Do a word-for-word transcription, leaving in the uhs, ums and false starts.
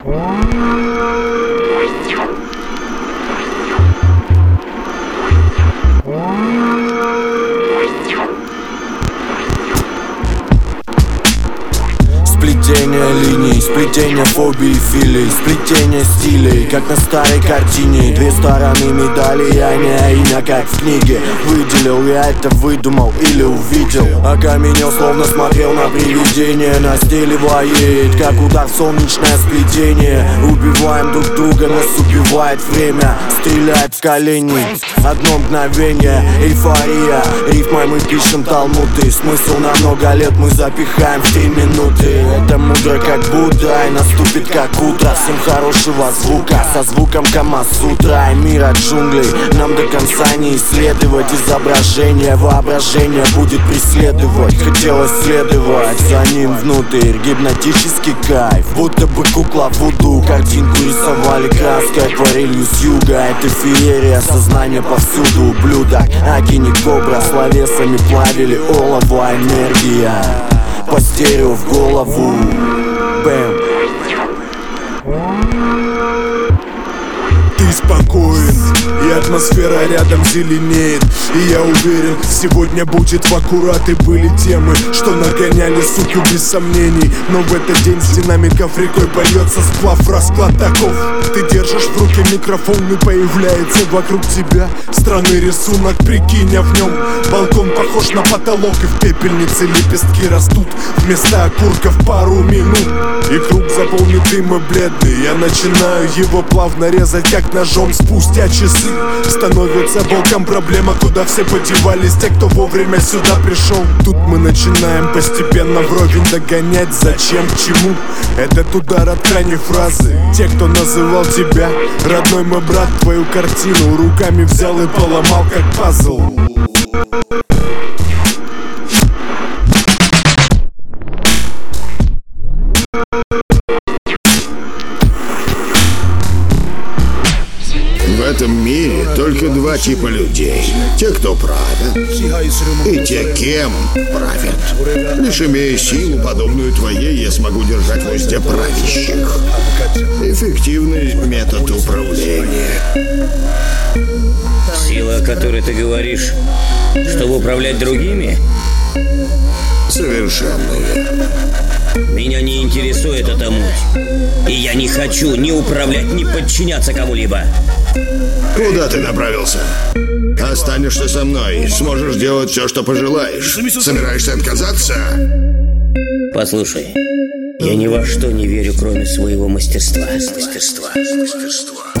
Сплетение линий, сплетение фобий, филий, сплетение стилей, как на старой картине. Две стороны медали, я не имя, как в книге. Выделил, я это выдумал или увидел. Окаменел, словно смотрел на привидение. На стиле воет, как удар в солнечное сплетение. Убиваем друг друга, нас убивает время. Стреляет в колени, одно мгновение, эйфория. Рифмой мы пишем талмуды, смысл на много лет мы запихаем в три минуты. Это мудро как Будда, и наступит как утро. Всем хорошего звука, со звуком Камасутра. И мир от джунглей нам до конца не исследовать. Изображение, воображение будет преследовать. Хотелось следовать за ним внутрь. Гипнотический кайф, будто бы кукла вуду. Картинку рисовали краской, акварелью с юга. Это феерия, сознание повсюду. Ублюдок, агини кобра, словесами плавили олово, энергия по стерео в голову. Бэм. Ты спокоен, и атмосфера рядом зеленеет. И я уверен, сегодня будет в аккурат. И были темы, что нагоняли суку без сомнений. Но в этот день с динамиков рекой польется сплав. Расклад таков: ты держишь в руке микрофон, и появляется вокруг тебя странный рисунок. Прикинь, а в нем балкон похож на потолок. И в пепельнице лепестки растут вместо окурков пару минут. И круг заполнит дым и бледный. Я начинаю его плавно резать, как ножом. Спустя часы становится боком проблема, куда все подевались те, кто вовремя сюда пришел. Тут мы начинаем постепенно вровень догонять. Зачем, к чему? Этот удар от крайней фразы. Те, кто называл тебя родной мой брат, твою картину руками взял и поломал как пазл. В этом мире только два типа людей: те, кто правят, и те, кем правят. Лишь имея силу, подобную твоей, я смогу держать в узде правящих. Эффективный метод управления. Сила, о которой ты говоришь, чтобы управлять другими? Совершенно верно. Меня не интересует эта муть. И я не хочу ни управлять, ни подчиняться кому-либо. Куда ты направился? Останешься со мной, сможешь делать все, что пожелаешь. Собираешься отказаться? Послушай, я ни во что не верю, кроме своего мастерства. Мастерства. Мастерства.